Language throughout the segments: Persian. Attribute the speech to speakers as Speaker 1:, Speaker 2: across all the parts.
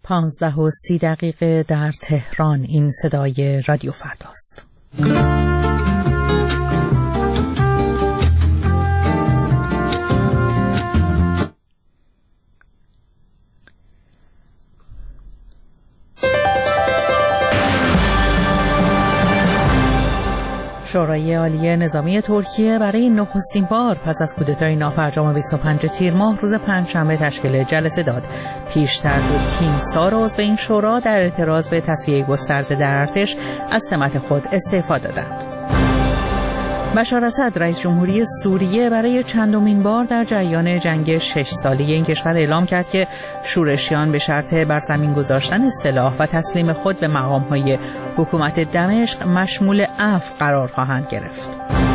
Speaker 1: 15:30 در تهران. این صدای رادیو فرداست. شورای عالی نظامی ترکیه برای نخستین بار پس از کودتای نافرجام 25 تیر ماه روز پنجشنبه تشکیل جلسه داد. پیشتر دو تیمسار عضو این شورا در اعتراض به تسویه گسترده در ارتش از سمت خود استعفا دادند. بشار اسد رئیس جمهوری سوریه برای چندمین بار در جریان جنگ 6 ساله این کشور اعلام کرد که شورشیان به شرط بر زمین گذاشتن سلاح و تسلیم خود به مقام‌های حکومت دمشق مشمول عفو قرار خواهند گرفت.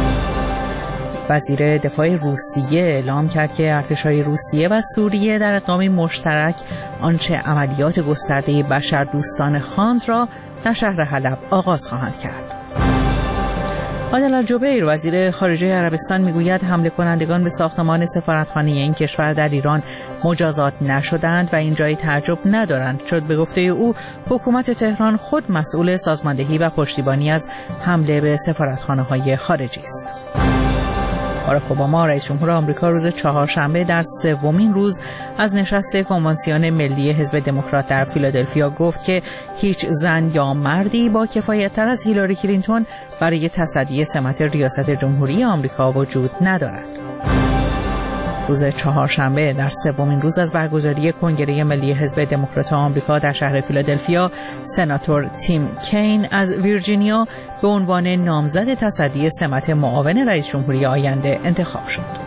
Speaker 1: وزیر دفاع روسیه اعلام کرد که ارتش‌های روسیه و سوریه در اقدامی مشترک آنچه عملیات گسترده بشردوستانه خواند را در شهر حلب آغاز خواهند کرد. عادل الجبیر وزیر خارجه عربستان میگوید حمله کنندگان به ساختمان سفارتخانه این کشور در ایران مجازات نشدند و این جای تعجب ندارند، چون به گفته او حکومت تهران خود مسئول سازماندهی و پشتیبانی از حمله به سفارتخانه‌های خارجی است. باراک اوباما رئیس جمهور آمریکا روز چهارشنبه در سومین روز از نشست کنوانسیون ملی حزب دموکرات در فیلادلفیا گفت که هیچ زن یا مردی با کفایت‌تر از هیلاری کلینتون برای تصدی سمت ریاست جمهوری آمریکا وجود ندارد. روز چهارشنبه در سومین روز از برگزاری کنگره ملی حزب دموکرات آمریکا در شهر فیلادلفیا، سناتور تیم کین از ویرجینیا به عنوان نامزد تصدی سمت معاون رئیس جمهوری آینده انتخاب شد.